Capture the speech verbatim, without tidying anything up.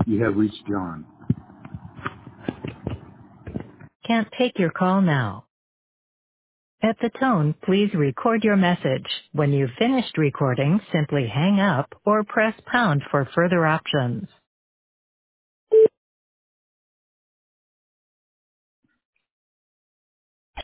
You have reached John. Can't take your call now. At the tone, please record your message. When you've finished recording, simply hang up or press pound for further options.